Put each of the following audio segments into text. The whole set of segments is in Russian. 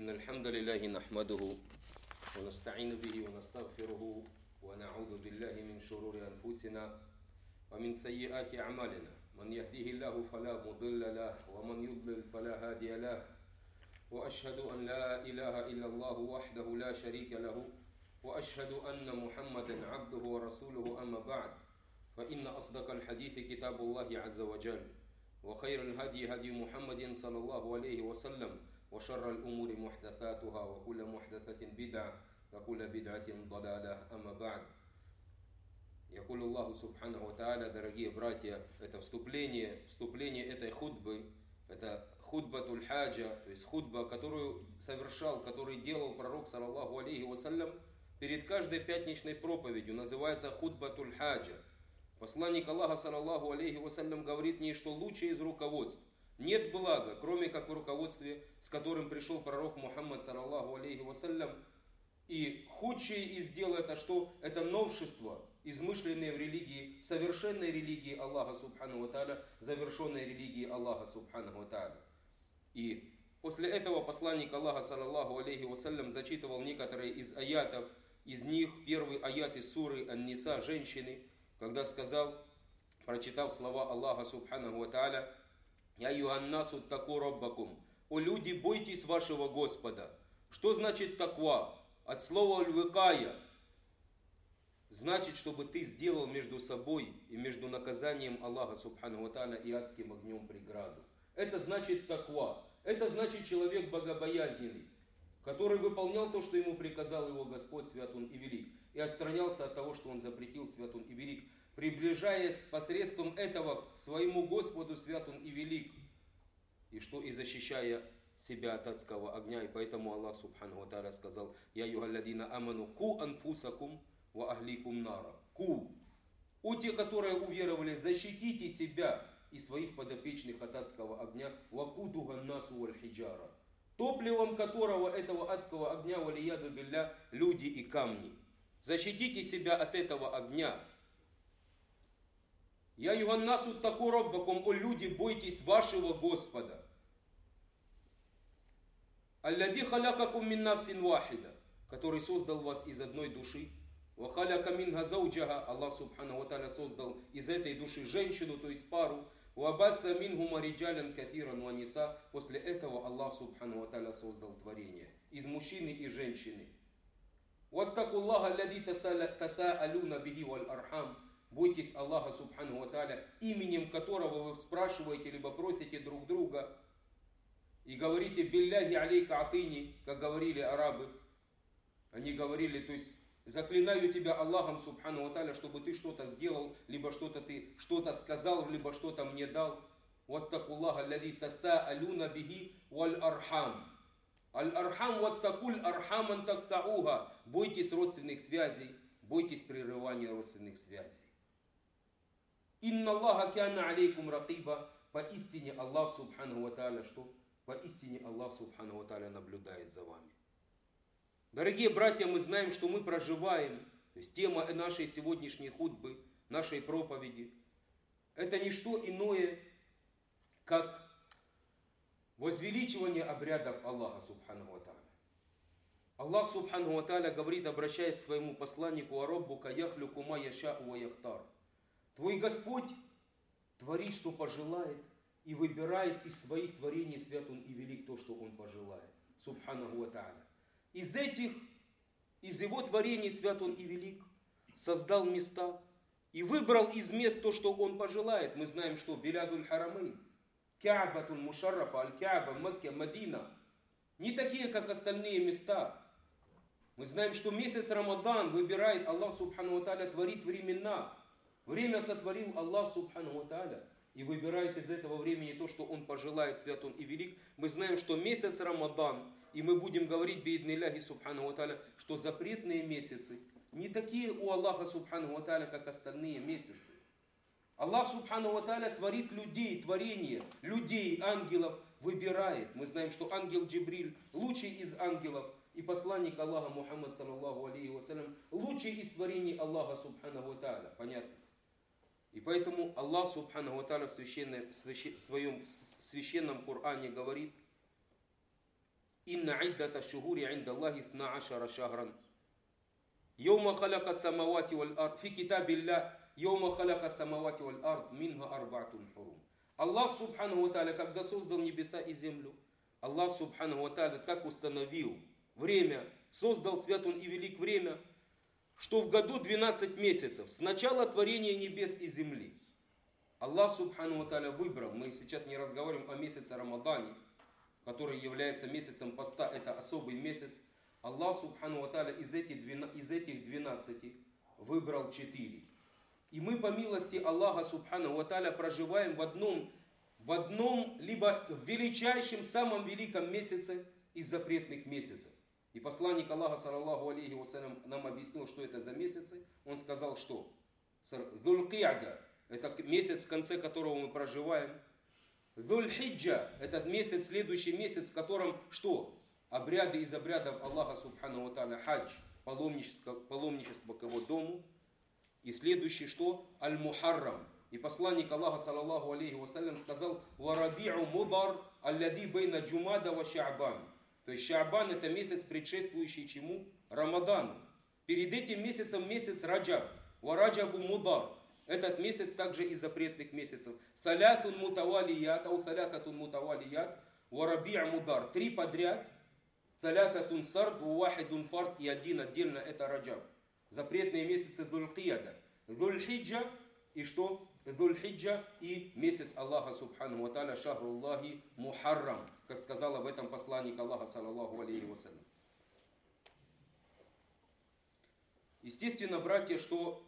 إن الحمد لله نحمده ونستعين به ونستغفره ونعوذ بالله من شرور أنفسنا ومن سيئات أعمالنا من يهديه الله فلا مضل له ومن يضلل فلا هادي له وأشهد أن لا إله إلا الله وحده لا شريك له وأشهد أن محمدا عبده ورسوله أما بعد فإن أصدق الحديث كتاب الله عز وجل وخير الهدي هدي محمد صلى الله عليه وسلم وشر الأمور محدثاتها وكل محدثة بدعة وكل بدعة ضلالة أما بعد. يقول الله سبحانه وتعالى, дорогие братья, это вступление этой хутбы, это хутбатуль хаджа, то есть хутба, которую который делал пророк, саллаллаху алейхи вассалям, перед каждой пятничной проповедью, называется хутбатуль хаджа. Посланник Аллаха, саллаллаху алейхи вассалям, говорит в ней, что лучшее из руководств нет блага, кроме как в руководстве, с которым пришел пророк Мухаммад, саллаллаху алейхи вассалям. И худшее из дел это что? Это новшество, измышленные в религии, совершенной религии Аллаха субхану ва тааля, завершенной религии Аллаха субхану ва тааля. И после этого посланник Аллаха, саллаллаху алейхи вассалям, зачитывал некоторые из аятов. Из них первый аят из суры Ан-Ниса, женщины, когда сказал, прочитав слова Аллаха субхану ва тааля: «Я юаннасу таку роббакум». О люди, бойтесь вашего Господа. Что значит таква? От слова аль-викая. Значит, чтобы ты сделал между собой и между наказанием Аллаха субхану ва тааля и адским огнем преграду. Это значит таква. Это значит человек богобоязненный, который выполнял то, что ему приказал его Господь, свят он и велик, и отстранялся от того, что он запретил, свят он и велик, приближаясь посредством этого к своему Господу, свят он и велик, и защищая себя от адского огня. И поэтому Аллах субхану ва тааля сказал: «Я югалладина аману ку анфусакум ва ахликум нара». Ку. О те, которые уверовали, защитите себя и своих подопечных от адского огня. Вакудуга насу валь хиджара. Топливом которого, этого адского огня, валияду билля, люди и камни. Защитите себя от этого огня. Я юганнасу таку роббакум, о люди, бойтесь вашего Господа. Аллади халякакум мин нафсин вахида, который создал вас из одной души. Ва халяка минха зауджаха, Аллах субхану ва тааля создал из этой души женщину, то есть пару. Ва батта минхума риджалян кафиран ва ниса. После этого Аллах субхану ва тааля создал творение из мужчины и женщины. Ваттакуллаха аллади тасаалюна бихи валь архам. Бойтесь Аллаха субхану ва тааля, именем которого вы спрашиваете либо просите друг друга. И говорите билляхи алейка атыни, как говорили арабы. Они говорили, то есть заклинаю тебя Аллахом субхану ва тааля, чтобы ты что-то сделал, либо ты что-то сказал, либо что-то мне дал. Ваттакуллаха аллади тасаалюна бихи валь архам. Аль-архам ваттакуль архаман тактауха. Бойтесь родственных связей, бойтесь прерывания родственных связей. Инна Аллаха кяна алейкум ракиба. Поистине Аллах субхану ва тааля что? Поистине Аллах субхану ва тааля наблюдает за вами. Дорогие братья, мы знаем, что мы проживаем, то есть тема нашей сегодняшней хутбы, нашей проповеди, это не что иное, как возвеличивание обрядов Аллаха субхану ва тааля. Аллах субхану ва тааля говорит, обращаясь к своему посланнику: «Ароббука яхлюку ма яшау ва яхтар». Твой Господь творит, что пожелает, и выбирает из своих творений, свят он и велик, то, что он пожелает. Субхану ва тааля. Из его творений, свят он и велик, создал места и выбрал из мест то, что он пожелает. Мы знаем, что Билядуль Харамейн, Каабатуль Мушаррафа, Аль-Кааба, Мекка, Мадина не такие, как остальные места. Мы знаем, что месяц Рамадан выбирает Аллах субхану ва тааля, творит времена. Время сотворил Аллах субхану ва тааля и выбирает из этого времени то, что он пожелает, свят он и велик. Мы знаем, что месяц Рамадан, и мы будем говорить бииднилляхи субхану ва тааля, что запретные месяцы не такие у Аллаха субхану ва тааля, как остальные месяцы. Аллах субхану ва тааля творит людей, творение, людей, ангелов выбирает. Мы знаем, что ангел Джибриль лучший из ангелов, и посланник Аллаха Мухаммад саллаллаху алейхи вассалям лучший из творений Аллаха субхану ва тааля. Понятно? И поэтому Аллах субхану ва тааля в своем священном Коране говорит: Инна иддата шухури инда Аллахи 12 шахран. Йома халяка самавати валь ард. Фи китабилля. Йома халяка самавати валь ард. Минга арбаатун хурум. Аллах Субханаху ва Тааля, когда создал небеса и землю, Аллах Субханаху ва Тааля так установил время, создал свят Он и велик время, что в году 12 месяцев с начала творения небес и земли Аллах Субханаху ва Тааля выбрал, мы сейчас не разговариваем о месяце Рамадане, который является месяцем поста, это особый месяц. Аллах Субханаху ва Тааля из этих 12 выбрал 4. И мы по милости Аллаха Субханаху ва Тааля проживаем в одном, либо в величайшем, самом великом месяце из запретных месяцев. И посланник Аллаха, саллаллаху алейхи вассалям, нам объяснил, что это за месяцы. Он сказал, что Зуль-Ки'да, это месяц, в конце которого мы проживаем. Зуль-Хиджа, этот месяц, следующий месяц, в котором что? Обряды из обрядов Аллаха Субханаху ва Тааля, хадж, паломничество к его дому. И следующий что? Аль-Мухаррам. И посланник Аллаха, саллаллаху алейхи вассалям, сказал: «Вараби'у мудар аллади бейна джумада ва ша'бан». То есть Ша'бан — это месяц, предшествующий чему? Рамадану. Перед этим месяцем месяц Раджаб. Вараджабу мудар. Этот месяц также из запретных месяцев. Салятун мутавалият, ау салятатун мутавалият, вараби'у мудар. 3 подряд. Салятатун сард, вахидун фард, и 1 отдельно — это Раджаб. Запретные месяцы Зуль-Кияда. Зуль-Хиджа и что? Зуль-Хиджа и месяц Аллаха Субханаху ва Тааля, шахруллахи Мухаррам, как сказал об этом посланник Аллаха, саллаллаху алейхи вассалям. Естественно, братья, что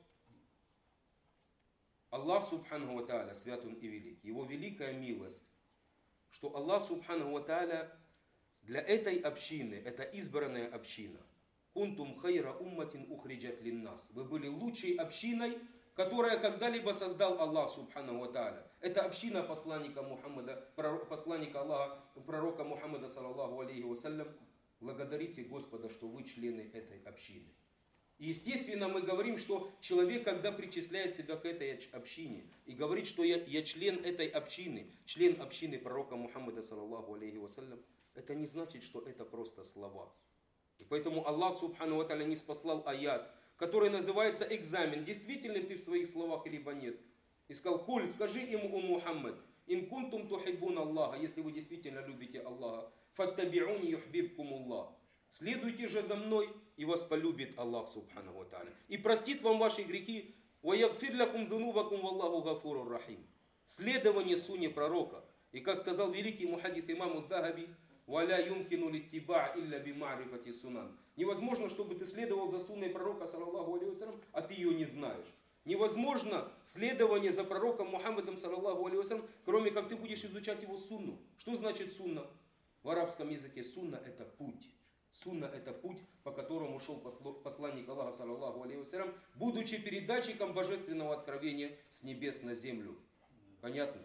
Аллах Субханаху ва Тааля, свят Он и велик, Его великая милость, что Аллах Субханаху ва Тааля для этой общины, это избранная община, «Кунтум хайра умматин ухриджат линнас». Вы были лучшей общиной, которая когда-либо создал Аллах Субханаху ва Тааля. Это община посланника Мухаммада, посланника Аллаха, пророка Мухаммада, саллаллаху алейхи вассалям. Благодарите Господа, что вы члены этой общины. И естественно, мы говорим, что человек, когда причисляет себя к этой общине и говорит, что я член этой общины, член общины пророка Мухаммада, саллаллаху алейхи вассалям, это не значит, что это просто слова. И поэтому Аллах Субханаху ва Тааля ниспослал аят, который называется экзамен. Действительно ты в своих словах, либо нет. И сказал: «Куль, скажи им, о Мухаммад, ин кунтум тухиббун Аллаха, если вы действительно любите Аллаха, фаттаби'уни юхбибкум Аллах. Следуйте же за мной, и вас полюбит Аллах Субханаху ва Тааля. И простит вам ваши грехи, ва ягфир лакум зунубакум валлаху гафурур рахим». Следование сунне пророка. И как сказал великий мухаддис имам ад-Дахаби: «Валя юмкину литтибаа илля бимарифати сунан». Невозможно, чтобы ты следовал за сунной пророка, саллаллаху алейхи вассалям, а ты ее не знаешь. Невозможно следование за пророком Мухаммадом, саллаллаху алейхи вассалям, кроме как ты будешь изучать его сунну. Что значит сунна? В арабском языке сунна — это путь. Сунна — это путь, по которому шел посланник Аллаха, саллаллаху алейхи вассалям, будучи передатчиком божественного откровения с небес на землю. Понятно?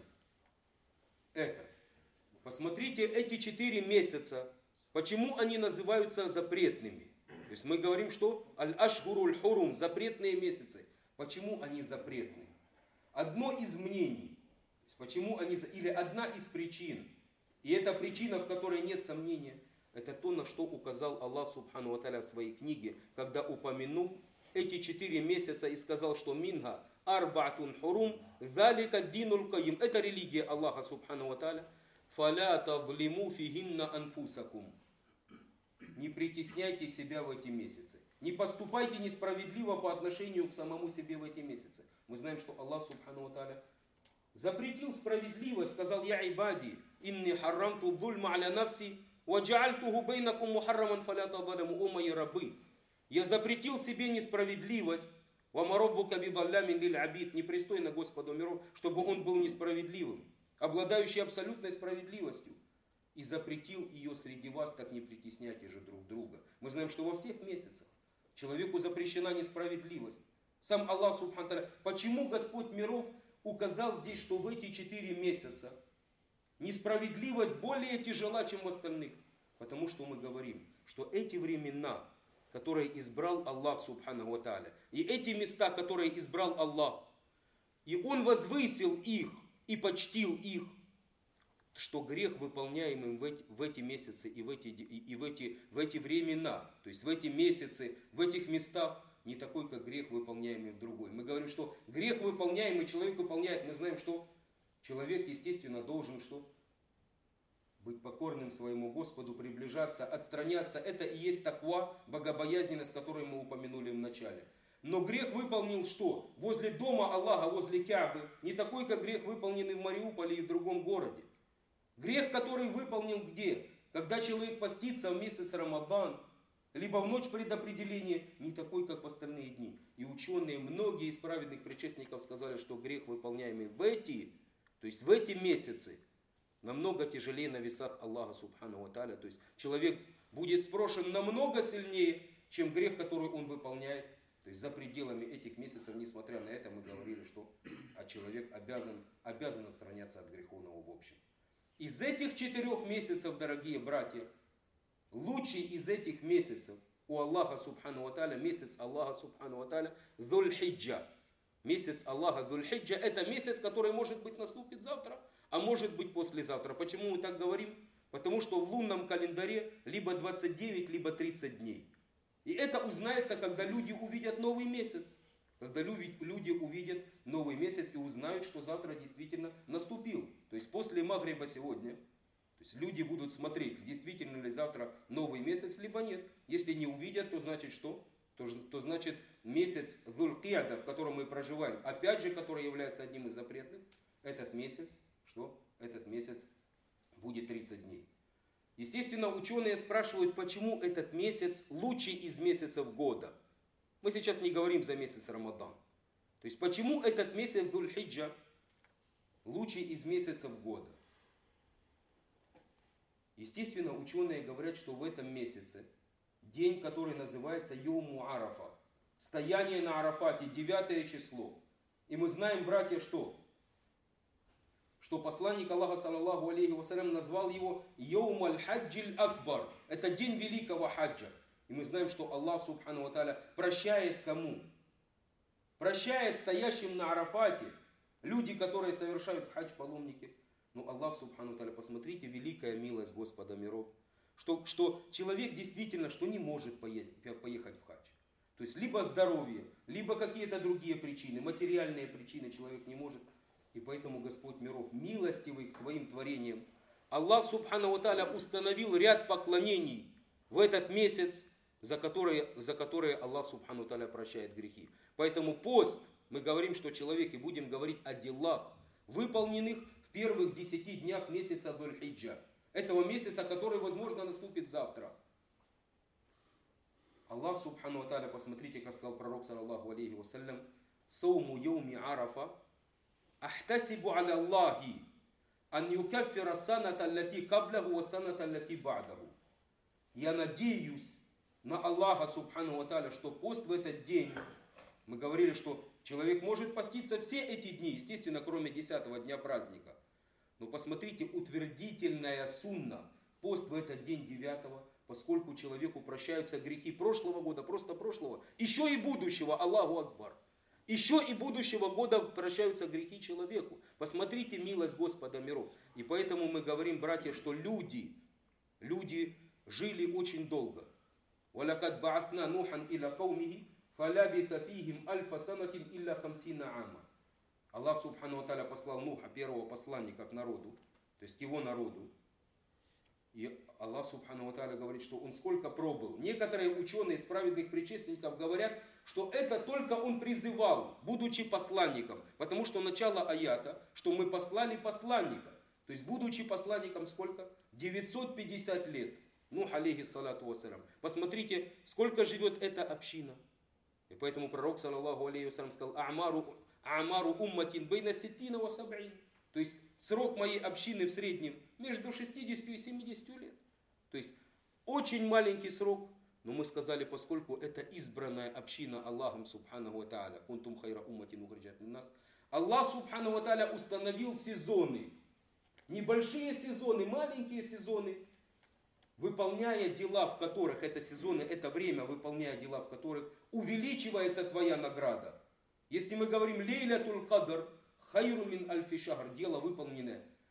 Это. Посмотрите эти 4 месяца, почему они называются запретными. То есть мы говорим, что аль-ашхуруль хурум, запретные месяцы. Почему они запретны? Одно из мнений, почему они, или одна из причин, и эта причина, в которой нет сомнения, это то, на что указал Аллах Субхану ва Тааля в своей книге, когда упомянул эти 4 месяца и сказал, что минга арбаатун хурум, залика динул каим. Это религия Аллаха Субхану ва Тааля. «Фаля тавлиму фигинна анфусакум». Не притесняйте себя в эти месяцы. Не поступайте несправедливо по отношению к самому себе в эти месяцы. Мы знаем, что Аллах Субхану ва Тааля запретил справедливость, сказал: «Я ибади, инни харрамту дзульма аля нафси, ва джаальтуху бейнакум мухарраман фаля тазаляму». О мои рабы, я запретил себе несправедливость. «Ва ма раббука бидаллямин лиль абид». Непристойно Господу миров, чтобы он был несправедливым, обладающий абсолютной справедливостью, и запретил ее среди вас, так не притесняйте же друг друга. Мы знаем, что во всех месяцах человеку запрещена несправедливость. Сам Аллах Субхану ва Тааля. Почему Господь миров указал здесь, что в эти 4 месяца несправедливость более тяжела, чем в остальных? Потому что мы говорим, что эти времена, которые избрал Аллах Субхану ва Тааля, и эти места, которые избрал Аллах, и Он возвысил их, и почтил их. что грех, выполняемый в эти месяцы и в эти времена, то есть в эти месяцы, в этих местах, не такой, как грех, выполняемый в другой. Мы говорим, что грех, выполняемый, человек выполняет, мы знаем, что человек, естественно, должен что? Быть покорным своему Господу, приближаться, отстраняться. Это и есть таква, богобоязненность, которую мы упомянули в начале. Но грех выполнил что? Возле дома Аллаха, возле Каабы, не такой, как грех, выполненный в Мариуполе и в другом городе. Грех, который выполнил где? Когда человек постится в месяц Рамадан, либо в ночь предопределения, не такой, как в остальные дни. И ученые, многие из праведных предшественников сказали, что грех, выполняемый в эти месяцы, намного тяжелее на весах Аллаха Субхану ва Тааля. То есть человек будет спрошен намного сильнее, чем грех, который он выполняет. То есть за пределами этих месяцев, несмотря на это, мы говорили, что человек обязан отстраняться от греховного в общем. Из этих 4 месяцев, дорогие братья, лучший из этих месяцев у Аллаха Субхану ва Тааля, месяц Аллаха Субхану ва Тааля, Зуль-Хиджа. Месяц Аллаха Зуль-Хиджа, это месяц, который, может быть, наступит завтра, а может быть послезавтра. Почему мы так говорим? Потому что в лунном календаре либо 29, либо 30 дней. И это узнается, когда люди увидят новый месяц. Когда люди увидят новый месяц и узнают, что завтра действительно наступил. То есть после Магриба сегодня, то есть люди будут смотреть, действительно ли завтра новый месяц, либо нет. Если не увидят, то значит что? То значит месяц Зуль-Киада, в котором мы проживаем, опять же, который является одним из запретных, этот месяц, что? Этот месяц будет 30 дней. Естественно, ученые спрашивают, почему этот месяц лучший из месяцев года. Мы сейчас не говорим за месяц Рамадан. То есть, почему этот месяц Зуль-Хиджа лучший из месяцев года? Естественно, ученые говорят, что в этом месяце день, который называется Йоуму Арафа, стояние на Арафате, 9 число. И мы знаем, братья, что посланник Аллаха, саллаллаху алейхи вассалям, назвал его Йоум аль-Хаджиль Акбар. Это день великого хаджа. И мы знаем, что Аллах Субхану ва Тааля прощает кому? Прощает стоящим на Арафате. Люди, которые совершают хадж, паломники. Ну, Аллах Субхану ва Тааля, посмотрите, великая милость Господа миров. Что человек действительно, что не может поехать в хадж. То есть, либо здоровье, либо какие-то другие причины, материальные причины человек не может. И поэтому Господь миров, милостивый к своим творениям, Аллах Субхану ва Тааля установил ряд поклонений в этот месяц, за которые Аллах Субхану ва Тааля прощает грехи. Поэтому пост, мы говорим, что человек, и будем говорить о делах, выполненных в первых 10 днях месяца Зуль-Хиджа. Этого месяца, который, возможно, наступит завтра. Аллах Субхану ва Тааля, посмотрите, как сказал пророк, саллаллаху алейхи вассалям, «Сауму йоуми арафа, ахтасибу аля Аллахи, ан юкаффира саната аллати каблаху ва саната аллати ба'даху». Я надеюсь на Аллаха Субхану ва Тааля, что пост в этот день, мы говорили, что человек может поститься все эти дни, естественно, кроме 10-го дня праздника. Но посмотрите, утвердительная сунна, пост в этот день 9-го, поскольку человеку прощаются грехи прошлого года, просто прошлого, еще и будущего, Аллаху Акбар. Еще и будущего года прощаются грехи человеку. Посмотрите милость Господа миров. И поэтому мы говорим, братья, что люди жили очень долго. وَلَقَدْ بَعَثْنَا نُوحًا إِلَى قَوْمِهِ فَلَبِثَ فِيهِمْ أَلْفَ سَنَةٍ إِلَّا 50 عَامًا. Аллах Субхану ва Тааля послал Нуха, первого посланника к народу, то есть его народу. И Аллах Субхану ва Тааля говорит, что он сколько пробыл. Некоторые ученые из праведных предшественников говорят, что это только он призывал, будучи посланником. Потому что начало аята, что мы послали посланника. То есть, будучи посланником сколько? 950 лет. Нух, алейхиссалату вассалям. Посмотрите, сколько живет эта община. И поэтому пророк, саллаллаху алейхи вассалям, сказал, «А'мару умматин бейна ситтина ва саб'ин». То есть, срок моей общины в среднем между 60 и 70 лет. То есть, очень маленький срок. Но мы сказали, поскольку это избранная община Аллахом Субханаху ва Тааля, «Кунтум хайра умматин ухриджат линнас», Аллах Субханаху ва Тааля установил сезоны. Небольшие сезоны, маленькие сезоны, выполняя дела, в которых это сезоны, это время, выполняя дела, в которых увеличивается твоя награда. Если мы говорим «Лейлятуль кадр», «Хайру мин альфи шахр», дело, выполненное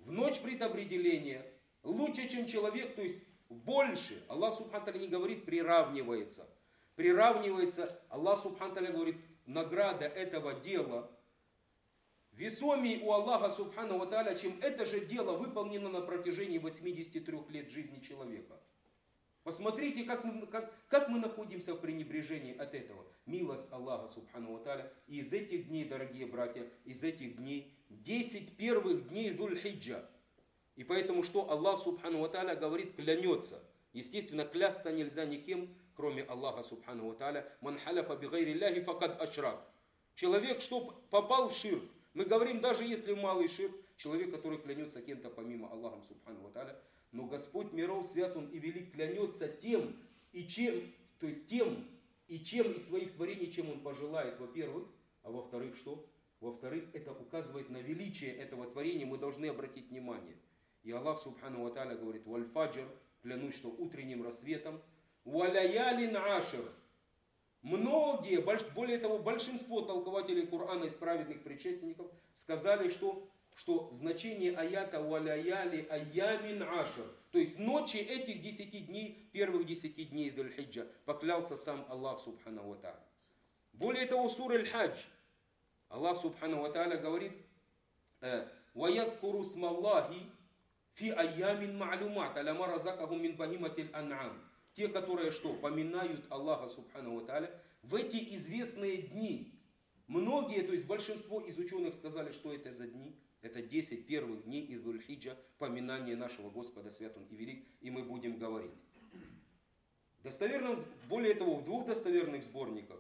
в ночь предопределения, лучше, чем человек, то есть больше. Аллах Субхану Тааля не говорит приравнивается. Приравнивается, Аллах Субхану Тааля говорит, награда этого дела весомее у Аллаха Субхану Ва Тааля, чем это же дело выполнено на протяжении 83 лет жизни человека. Посмотрите, как мы находимся в пренебрежении от этого. Милость Аллаха Субхану Ва Тааля. И из этих дней, дорогие братья, из этих дней, 10 первых дней Зуль-Хиджа. И поэтому что Аллах Субхану Ва Тааля говорит, клянется. Естественно, клясться нельзя никем, кроме Аллаха Субхану Ва Тааля. Ман халяфа би гайри Аллахи факад ашрак. Человек, что попал в ширк. Мы говорим, даже если в малый ширк, человек, который клянется кем-то помимо Аллаха Субхану Ва Тааля. Но Господь миров свят, Он и велик, клянется тем и чем, то есть тем и чем из своих творений, чем Он пожелает, во-первых. А во-вторых, что? Во-вторых, это указывает на величие этого творения, мы должны обратить внимание. И Аллах Субхану Ва Тааля говорит, валь-фаджр, клянусь, что утренним рассветом, валяялин ашр. Многие, более того, большинство толкователей Корана из праведных предшественников сказали, что значение аята валяяли аямин ашр, то есть ночи этих 10 дней, первых 10 дней Зуль-Хиджа, поклялся сам Аллах Субхану Ва Тааля. Более того, сура Аль-Хадж, Аллах Субхану Ва Тааля говорит, «Ваядкуру смаллахи фи айямин ма'люмат, аляма разакахум мин багиматиль ан'ам». Те, которые что? Поминают Аллаха Субхану Ва Тааля в эти известные дни. Многие, то есть большинство из ученых сказали, что это за дни. Это 10 первых дней из Зуль-Хиджа, поминание нашего Господа Свят Он и Велик, и мы будем говорить. Достоверно, более того, в 2 достоверных сборниках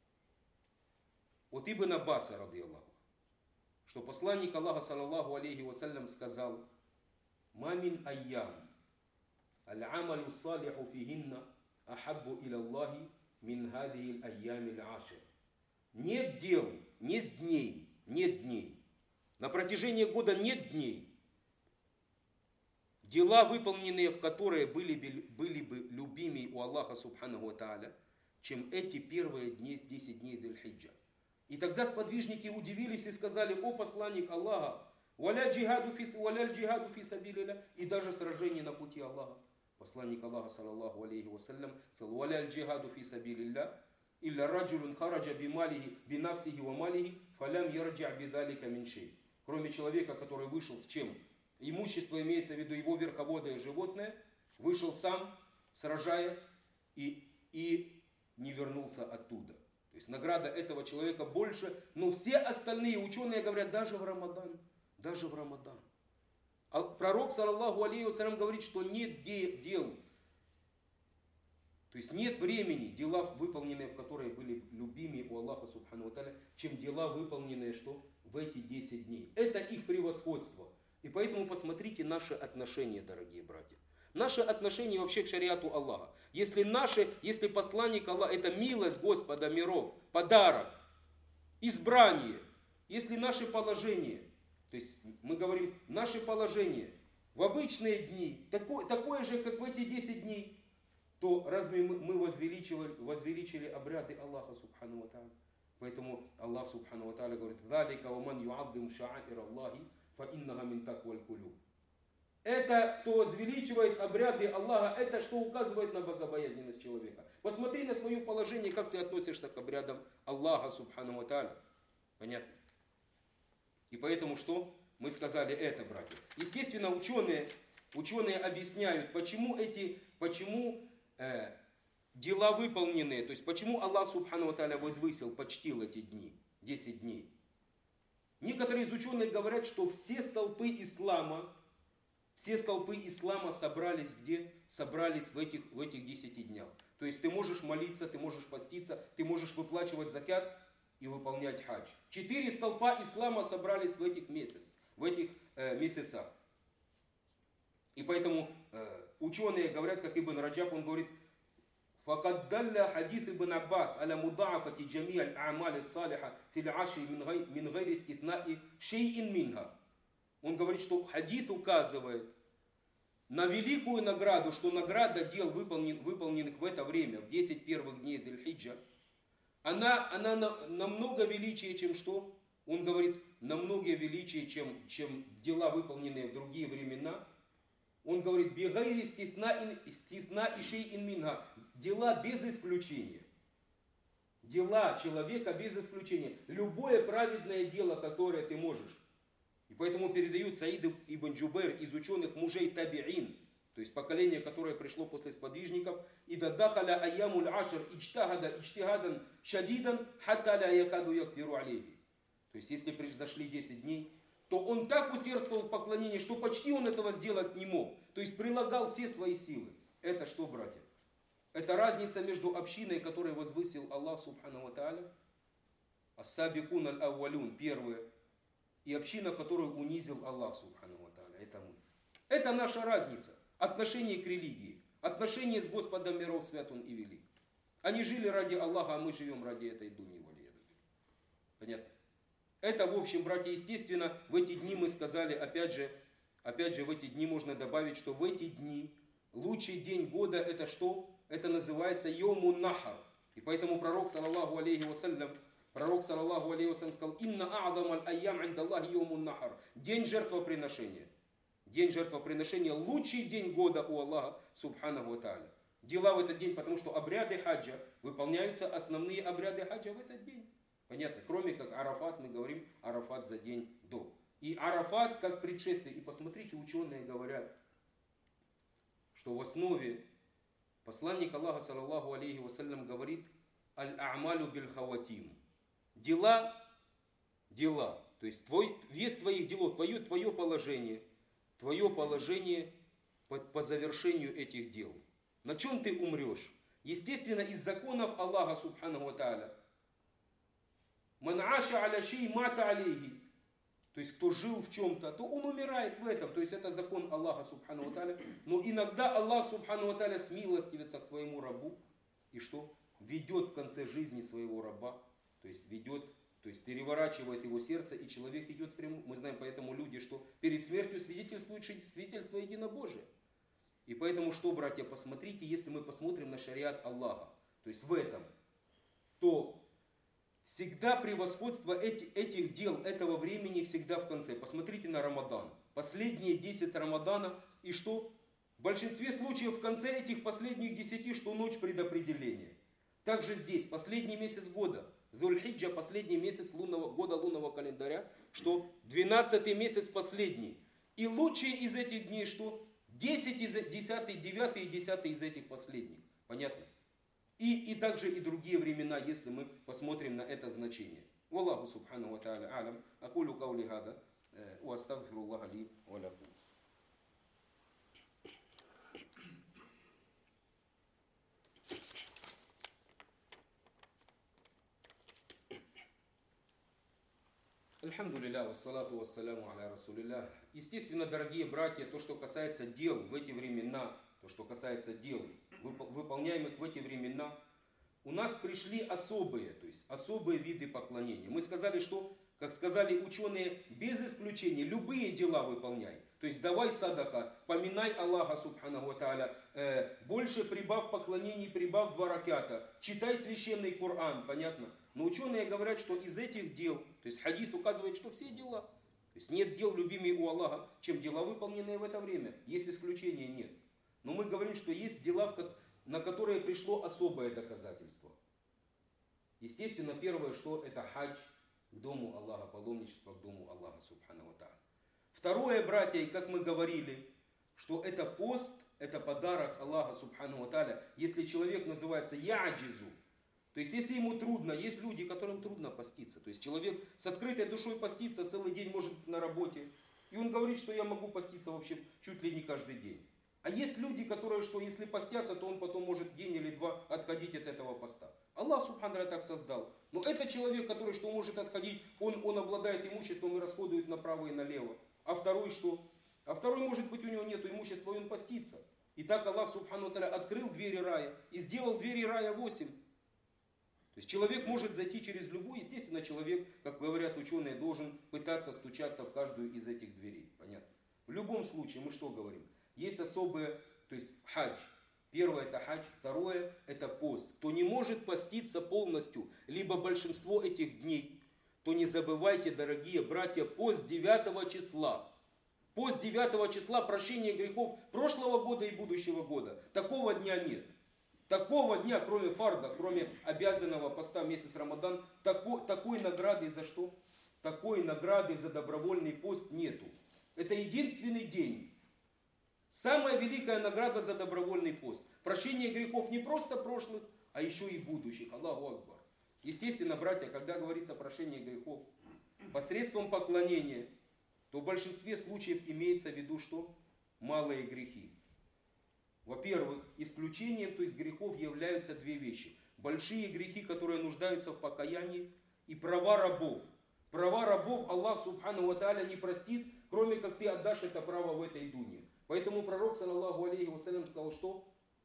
от Ибн Аббаса, ради Аллаху, что посланник Аллаха, саллаллаху алейхи вассалям, сказал, «Мамин айям, аль-амалю салиху фихинна, ахаббу иля Аллахи мин хадихи айями аль-ашир». Нет дел, нет дней. На протяжении года нет дней, дела, выполненные в которые были бы любимы у Аллаха Субхану Ва Тааля, чем эти первые дни, 10 дней Зуль-Хиджа. И тогда сподвижники удивились и сказали, о посланник Аллаха, валя джихаду фи сабилилля, и даже сражение на пути Аллаха. Посланник Аллаха, саллаллаху алейхи вассалям, сказал, валя джихаду фи сабилилля, илля раджулун хараджа бималихи, бинавсихи ва малихи, фалям ярджа бидалика мин шей. Кроме человека, который вышел с чем? Имущество имеется в виду его верховодное животное, вышел сам, сражаясь, и не вернулся оттуда. То есть награда этого человека больше, но все остальные ученые говорят, даже в Рамадан. А пророк, саллаллаху алейхи вассалям, говорит, что нет дел, то есть нет времени, дела, выполненные в которые были любимы у Аллаха Субхану Ва Тааля, чем дела, выполненные что? В эти 10 дней. Это их превосходство. И поэтому посмотрите наши отношения, дорогие братья. Наше отношение вообще к шариату Аллаха. Если посланник Аллаха, это милость Господа миров, подарок, избрание. Если наше положение, то есть мы говорим, наше положение в обычные дни, такое же, как в эти 10 дней, то разве мы возвеличили обряды Аллаха Субхану Ва Тааля? Поэтому Аллах Субхану Ва Тааля говорит, «Залика ваман юаддим ша'аир Аллахи, фа иннага мин такваль кулюб». Это, кто возвеличивает обряды Аллаха, это что указывает на богобоязненность человека. Посмотри на свое положение, как ты относишься к обрядам Аллаха Субхану Ва Тааля. Понятно? И поэтому что? Мы сказали это, братья. Естественно, ученые объясняют, почему дела выполненные, то есть почему Аллах Субхану Ва Тааля возвысил, почтил эти дни, 10 дней. Некоторые из ученых говорят, что все столпы ислама собрались где? Собрались в этих 10 днях. То есть ты можешь молиться, ты можешь поститься, ты можешь выплачивать закят и выполнять хадж. 4 столпа ислама собрались в этих месяцах. И поэтому ученые говорят, как Ибн Раджаб, он говорит, فقد دل حديث ابن عباس على مضاعفة جميع الأعمال الصالحة في العشر من غير استثناء شيء منها. Он говорит, что хадис указывает на великую награду, что награда дел, выполненных в это время, в 10 первых дней Зуль-Хиджа, она намного величие, чем что? он говорит, намного величие, чем дела, выполненные в другие времена. Он говорит, бигайри стифна и шейин минга, дела без исключения. Дела человека без исключения. Любое праведное дело, которое ты можешь. И поэтому передают Саид ибн Джубайр из ученых мужей табиин, то есть поколение, которое пришло после сподвижников, «Ида дахаля айямуль ашр ичтигадан шадидан хатта ля якаду якдиру алейхи». То есть если произошли 10 дней, то он так усердствовал в поклонении, что почти он этого сделать не мог. То есть прилагал все свои силы. Это что, братья? Это разница между общиной, которую возвысил Аллах Субхану ва Тааля, ас-сабикун аль-аввалюн, первые, и община, которую унизил Аллах Субхану ва Тааля. Это мы. Это наша разница. Отношение к религии. Отношение с Господом миров свят Он и велик. Они жили ради Аллаха, а мы живем ради этой дуни. Понятно? Это, в общем, братья, естественно, в эти дни мы сказали, опять же, в эти дни можно добавить, что в эти дни лучший день года это что? Это называется Йомун Нахар. И поэтому пророк, саллаллаху алейхи вассалям, сказал, «Инна а'зам аль-айям индаллахи Йомун Нахар». День жертвоприношения. День жертвоприношения – лучший день года у Аллаха, субханаху ва тааля. Дела в этот день, потому что обряды хаджа, выполняются основные обряды хаджа в этот день. Понятно? Кроме как Арафат, мы говорим Арафат за день до. И Арафат как предшествие. И посмотрите, ученые говорят, что в основе посланник Аллаха, саллаллаху алейхи вассалям, говорит «Аль-а'малю биль-хаватим». Дела, то есть вес твоих делов, твое положение по завершению этих дел. На чем ты умрешь? Естественно, из законов Аллаха, субханаху ва тааля. Ман аша аля шей мата алейхи. То есть, кто жил в чем-то, то он умирает в этом. То есть, это закон Аллаха, субханаху ва тааля. Но иногда Аллах, субханаху ва тааля, смилостивится к своему рабу. И что? Ведет в конце жизни своего раба. То есть, переворачивает его сердце, и человек идет прямо. Мы знаем поэтому люди, что перед смертью свидетельствует свидетельство единобожия. И поэтому что, братья, посмотрите, если мы посмотрим на шариат Аллаха, то есть в этом, то всегда превосходство этих дел, этого времени всегда в конце. Посмотрите на Рамадан. Последние 10 Рамадана, и что? В большинстве случаев в конце этих последних 10, что ночь предопределения. Также здесь, последний месяц года, Зуль-Хиджа, последний месяц года лунного календаря, что 12-й месяц последний. И лучшие из этих дней, что 10 9 и 10 из этих последних. Понятно? И также и другие времена, если мы посмотрим на это значение. Валлаху субхану ва тааля алям, акулю каули хада, ва астагфируллаха ли ва лакум. Альхамдулилля, вассалату вассаляму аля расулилля. Естественно, дорогие братья, то, что касается дел в эти времена, выполняемых в эти времена, у нас пришли особые виды поклонения. Мы сказали, что, как сказали ученые, без исключения, любые дела выполняй. То есть давай садака, поминай Аллаха, субханаху ва тааля, больше прибавь поклонений, прибавь 2 раката, читай священный Коран, понятно? Но ученые говорят, что из этих дел, то есть хадис указывает, что все дела, то есть нет дел любимее у Аллаха, чем дела, выполненные в это время. Есть исключения, нет. Но мы говорим, что есть дела, на которые пришло особое доказательство. Естественно, первое, что это хадж к дому Аллаха, паломничество к дому Аллаха, субханаху ва тааля. Второе, братья, и как мы говорили, что это пост, это подарок Аллаха, субханаху ва тааля. Если человек называется яджизу, то есть, если ему трудно, есть люди, которым трудно поститься. То есть, человек с открытой душой постится, целый день может быть на работе. И он говорит, что я могу поститься вообще чуть ли не каждый день. А есть люди, которые, что если постятся, то он потом может день или 2 отходить от этого поста. Аллах, субхану так создал. Но это человек, который что может отходить, он обладает имуществом и расходует направо и налево. А второй что? А второй, может быть, у него нет имущества, и он постится. И так Аллах, субхану та'аля, открыл двери рая и сделал двери рая 8. То есть человек может зайти через любую, естественно, человек, как говорят ученые, должен пытаться стучаться в каждую из этих дверей. Понятно? В любом случае, мы что говорим? Есть особые, то есть хадж. Первое это хадж, второе это пост. Кто не может поститься полностью, либо большинство этих дней, то не забывайте, дорогие братья, пост 9 числа. Пост 9 числа прощения грехов прошлого года и будущего года. Такого дня нет. Такого дня, кроме фарда, кроме обязанного поста в месяц Рамадан, такой награды за что? Такой награды за добровольный пост нету. Это единственный день. Самая великая награда за добровольный пост. Прощение грехов не просто прошлых, а еще и будущих. Аллаху Акбар. Естественно, братья, когда говорится о прощении грехов посредством поклонения, то в большинстве случаев имеется в виду что? Малые грехи. Во-первых, исключением, то есть грехов, являются две вещи. Большие грехи, которые нуждаются в покаянии, и права рабов. Права рабов Аллах Субхану ва Тааля не простит, кроме как ты отдашь это право в этой дуне. Поэтому пророк, саллаллаху алейхи вассалям, сказал, что?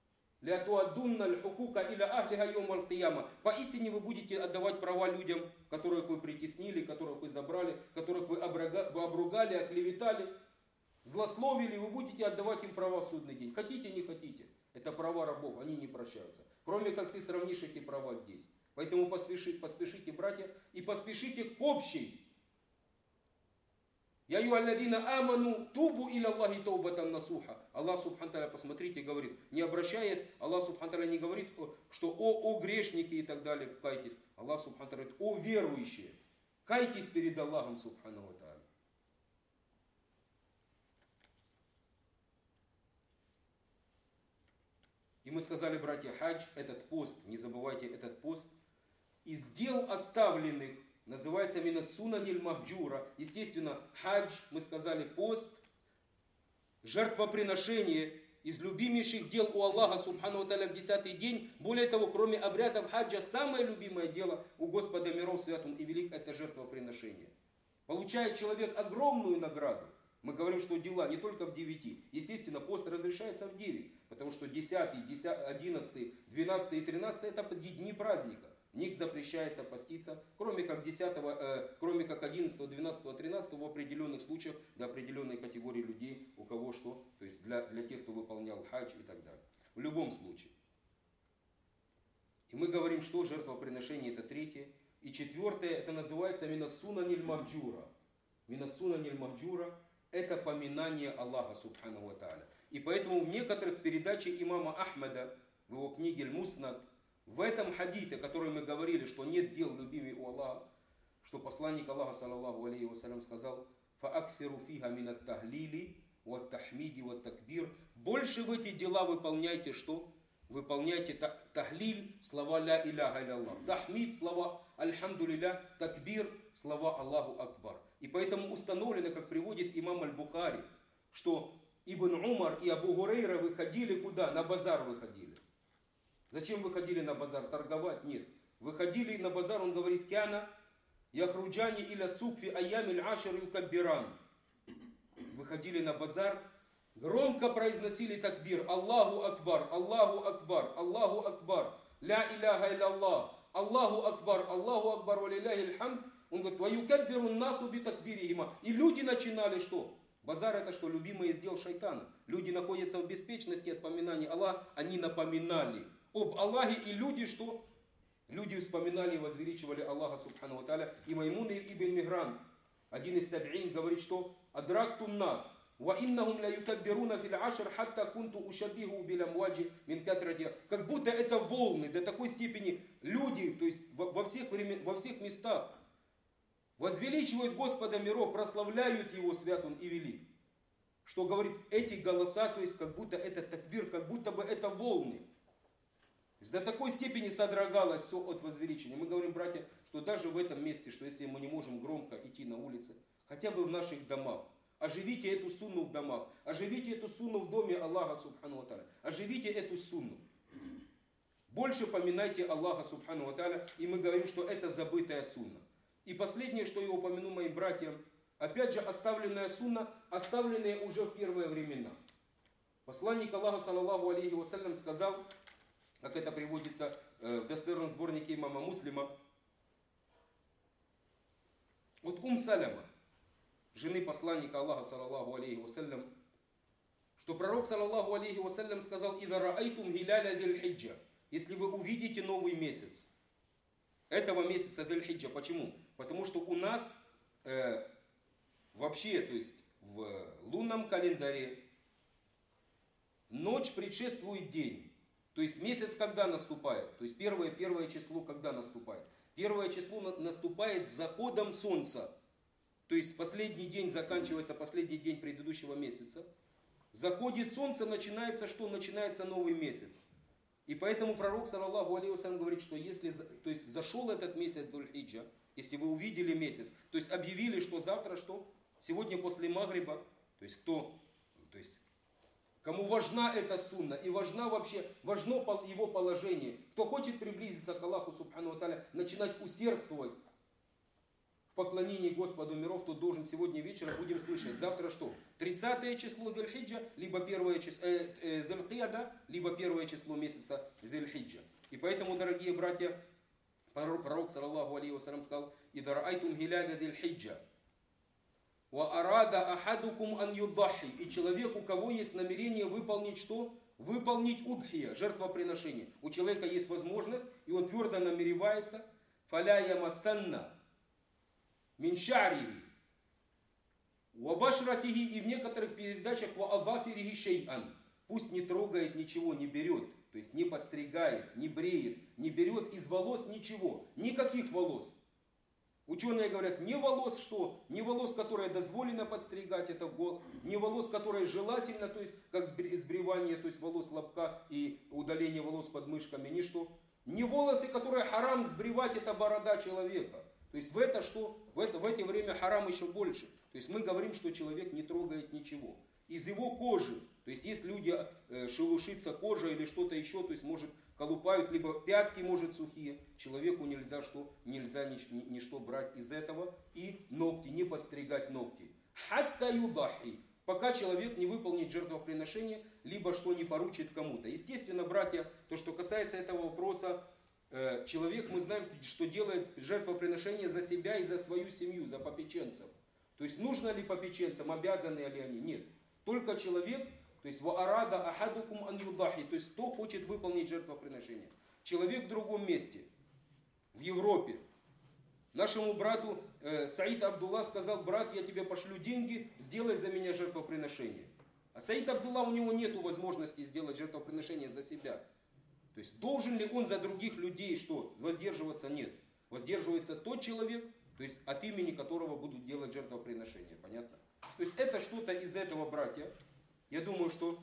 Поистине вы будете отдавать права людям, которых вы притеснили, которых вы забрали, которых вы обругали, оклеветали, злословили, вы будете отдавать им права в судный день. Хотите, не хотите. Это права рабов, они не прощаются. Кроме как ты сравнишь эти права здесь. Поэтому поспешите, братья, и поспешите к общей. Я юалладина аману тубу иля Аллахи таубатан насуха. Аллах Субхану Тааля, посмотрите, говорит, не обращаясь, Аллах Субхану Тааля не говорит, что о грешники и так далее, кайтесь. Аллах Субхану Тааля говорит, о верующие, кайтесь перед Аллахом Субхану Тааля. И мы сказали, братья, хадж, этот пост, не забывайте этот пост, из дел оставленных, называется минассунаниль махджура. Естественно, хадж, мы сказали, пост, жертвоприношение из любимейших дел у Аллаха Субхану Тааля в 10-й день. Более того, кроме обрядов хаджа, самое любимое дело у Господа миров свят Он и велик – это жертвоприношение. Получает человек огромную награду. Мы говорим, что дела не только в 9. Естественно, пост разрешается в 9, потому что 10, 11, 12 и 13 – это дни праздника. В них запрещается поститься, кроме как 11, 12, 13 в определенных случаях для определенной категории людей, у кого что, то есть для тех, кто выполнял хадж и так далее. В любом случае. И мы говорим, что жертвоприношение это 3. И 4 это называется минассунаниль махджура. Минассунаниль махджура это поминание Аллаха Субхану ва Тааля. И поэтому в некоторых передачах имама Ахмада, в его книге «Аль-Муснад», в этом хадите, который мы говорили, что нет дел любимых у Аллаха, что посланник Аллаха, саллаллаху алейхи вассалям, сказал: «Фаакфиру фиха минат тахлили, ват тахмиди, ват такбир». Больше в эти дела выполняйте что? Выполняйте тахлиль, слова ля иляха илля-Аллах, тахмид, слова альхамдулилля, такбир, слова Аллаху Акбар. И поэтому установлено, как приводит имам Аль-Бухари, что Ибн Умар и Абу Гурейра выходили куда? На базар выходили. Зачем выходили на базар? Торговать? Нет. Выходили на базар, он говорит, кяна яхруджани иля сукфи аямиль ашар юкаббиран. Выходили на базар, громко произносили такбир. Аллаху Акбар, Аллаху Акбар, Аллаху Акбар, ля иляха илля Аллах, Аллаху Акбар, ва лилляхи хамд. Он говорит, ва юкаббиру насу би такбирихима. И люди начинали что? Базар это что? Любимое дел шайтана. Люди находятся в беспечности от поминания Аллаха, они напоминали об Аллахе, и люди что? Люди вспоминали и возвеличивали Аллаха Субхану ва Тааля. И Маймун ибн Мигран, один из табиин, говорит, что адрактун нас, ва иннахум ля юкаббируна фил ашр хатта кунту ушабиху бил амваджи мин катрати. Как будто это волны, до такой степени люди, то есть во всех местах возвеличивают Господа миров, прославляют Его, свят Он и велик. Что говорит, эти голоса, то есть как будто это такбир, как будто бы это волны. То есть до такой степени содрогалось все от возвеличения. Мы говорим, братья, что даже в этом месте, что если мы не можем громко идти на улице, хотя бы в наших домах, оживите эту сунну в домах, оживите эту сунну в доме Аллаха Субхану ва Тааля, оживите эту сунну. Больше поминайте Аллаха Субхану ва Тааля, и мы говорим, что это забытая сунна. И последнее, что я упомяну моим братьям, опять же оставленная сунна, оставленная уже в первые времена. Посланник Аллаха, саллаллаху алейхи вассалям, сказал, как это приводится в достоверном сборнике имама Муслима, от Саляма, жены посланника Аллаха, саллаллаху алейхи вассалям, что пророк, саллаллаху алейхи вассалям, сказал: «Ида раайтум хиляля диль-хиджа», если вы увидите новый месяц, этого месяца Диль-Хиджа. Почему? Потому что у нас вообще, то есть в лунном календаре ночь предшествует день. То есть месяц когда наступает? То есть первое число когда наступает? Первое число наступает с заходом солнца. То есть последний день заканчивается, последний день предыдущего месяца. Заходит солнце, начинается что? Начинается новый месяц. И поэтому пророк, саллаллаху алейхи вассалям, говорит, что если, то есть зашел этот месяц Дуль-Хиджа, если вы увидели месяц, то есть объявили, что завтра что? Сегодня после Магриба, то есть кому важна эта сунна и важно его положение, кто хочет приблизиться к Аллаху Субхану ва Тааля, начинать усердствовать в поклонении Господу миров, тот должен сегодня вечером, будем слышать, завтра что? 30 число Дуль-Хиджа, либо первое число Дуль-Қиада, либо первое число месяца Дуль-Хиджа. И поэтому, дорогие братья, пророк, саллаллаху алейхи вассалям, сказал: «Ида раайтум хиляля Дуль-Хиджа, ва арада ахадукум ан юдахи». И человек, у кого есть намерение выполнить что? Выполнить удхия, жертвоприношение. У человека есть возможность, и он твердо намеревается, фаля ямассанна мин ша'рихи ва башратихи, и в некоторых передачах ва адафирихи шей'ан. Пусть не трогает ничего, не берет, то есть не подстригает, не бреет, не берет из волос ничего, никаких волос. Ученые говорят, не волос что? Не волос, которые дозволено подстригать, это не волос, которые желательно, то есть как сбривание, то есть волос лобка и удаление волос под мышками, не что. Не волосы, которые харам сбривать, это борода человека. То есть в это время харам еще больше. То есть мы говорим, что человек не трогает ничего. Из его кожи, то есть если люди шелушится кожа или что-то еще, то есть может колупают, либо пятки может сухие, человеку нельзя ничто брать из этого, и ногти, не подстригать ногти. Хатта юдахи, пока человек не выполнит жертвоприношение, либо что не поручит кому-то. Естественно, братья, то, что касается этого вопроса, человек, мы знаем, что делает жертвоприношение за себя и за свою семью, за попеченцев. То есть нужно ли попеченцам, обязаны ли они? Нет. Только человек, то есть ваарада ахадукум ан юдахи, то есть кто хочет выполнить жертвоприношение. Человек в другом месте, в Европе. Нашему брату Саид Абдулла сказал: брат, я тебе пошлю деньги, сделай за меня жертвоприношение. А Саид Абдулла, у него нет возможности сделать жертвоприношение за себя. То есть должен ли он за других людей что? Воздерживаться? Нет. Воздерживается тот человек, то есть от имени которого будут делать жертвоприношение. Понятно? То есть это что-то из этого, братья. Я думаю, что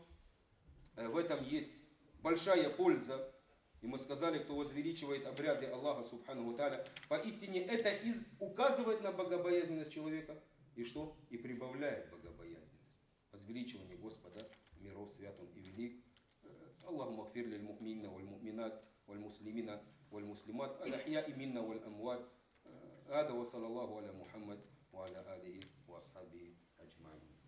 в этом есть большая польза. И мы сказали, кто возвеличивает обряды Аллаха Субхану ва Тааля, поистине это указывает на богобоязненность человека. И что? И прибавляет богобоязненность. Возвеличивание Господа миров свят Он и велик. Аллаху магфир лиль муминна валь муминат валь муслимина валь муслимат аляхьяи минна валь амват. Ада ва саллаллаху аля Мухаммад ва аля алихи ва асхабихи аджмаин.